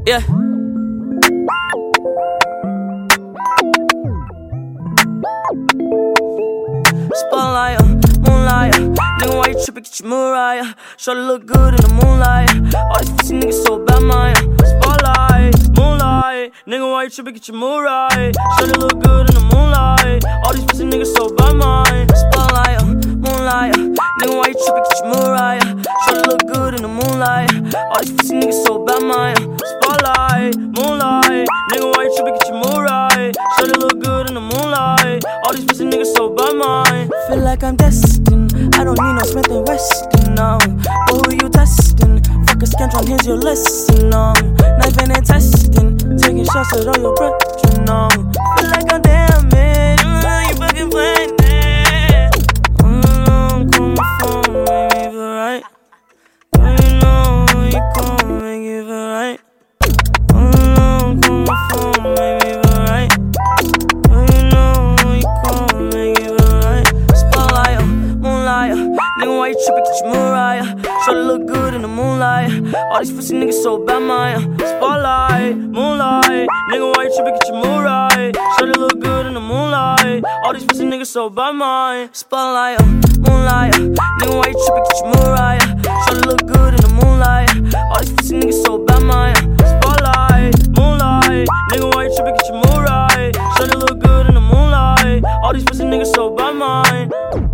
Yeah. Spotlight, moonlight. Nigga, why you trippin'? Get your Mariah. Shorty look good in the moonlight. All these pussy niggas so bad, Maya. Spotlight, moonlight. Nigga, why you trippin'? Get your Mariah. Shorty look good in the moonlight. All these pussy niggas so bad, Maya. Spotlight, moonlight. Nigga, why you trippin'? Get your Mariah. Shorty look good in the moonlight. All these pussy niggas so bad, Maya. Spotlight, moonlight. Nigga, why you trippin'? Get your Mariah. Shorty look good in the moonlight. All these pussy niggas so bad, Maya. Feel like I'm destined. I don't need no Smith & Weston, no. But who you testing? Fuck a scantron, here's your lesson, no. Knifing and testing, taking shots at all your brethren, no. Feel like I'm damaged, you fucking playing it. Call my phone, make me feel right. You know you call, make me feel right. Call my phone, make me feel right. You know you call, make me feel right. Spotlight, moonlight. Nigga, why you trippin'? Get your Mariah. Shorty look good in the moonlight. All these pussy niggas so bad, Maya. Spotlight, moonlight. Nigga, why you trippin'? Get your Mariah. Shorty look good in the moonlight. All these pussy niggas so bad, Maya. Spotlight, moonlight. Nigga, why you trippin'? Get your Mariah. Shorty look good in the moonlight. All these pussy niggas so bad, Maya. Spotlight, moonlight. Nigga, why you trippin'? Get your Mariah. Shorty look good in the moonlight. All these pussy niggas so bad, Maya.